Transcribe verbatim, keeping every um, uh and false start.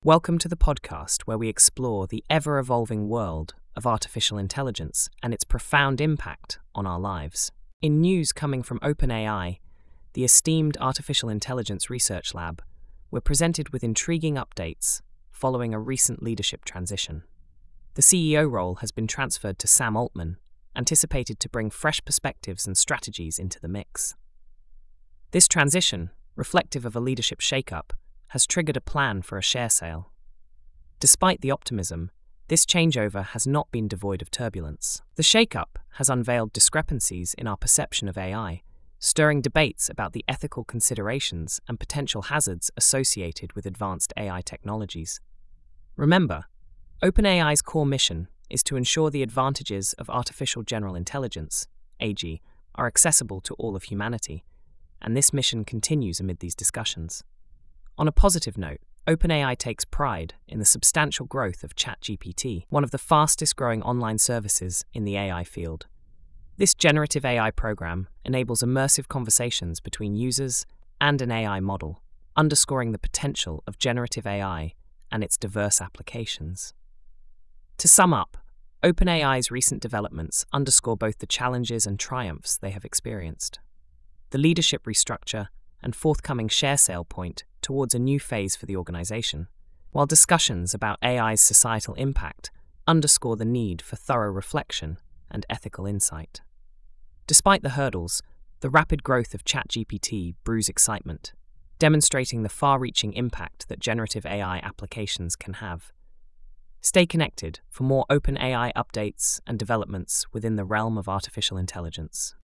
Welcome to the podcast where we explore the ever-evolving world of artificial intelligence and its profound impact on our lives. In news coming from OpenAI, the esteemed Artificial Intelligence Research Lab, we're presented with intriguing updates following a recent leadership transition. The C E O role has been transferred to Sam Altman, anticipated to bring fresh perspectives and strategies into the mix. This transition, reflective of a leadership shakeup, has triggered a plan for a share sale. Despite the optimism, this changeover has not been devoid of turbulence. The shakeup has unveiled discrepancies in our perception of A I, stirring debates about the ethical considerations and potential hazards associated with advanced A I technologies. Remember, OpenAI's core mission is to ensure the advantages of artificial general intelligence, A G, are accessible to all of humanity, and this mission continues amid these discussions. On a positive note, OpenAI takes pride in the substantial growth of ChatGPT, one of the fastest-growing online services in the A I field. This generative A I program enables immersive conversations between users and an A I model, underscoring the potential of generative A I and its diverse applications. To sum up, OpenAI's recent developments underscore both the challenges and triumphs they have experienced. The leadership restructure and forthcoming share sale point towards a new phase for the organization, while discussions about A I's societal impact underscore the need for thorough reflection and ethical insight. Despite the hurdles, the rapid growth of ChatGPT brews excitement, demonstrating the far-reaching impact that generative A I applications can have. Stay connected for more OpenAI updates and developments within the realm of artificial intelligence.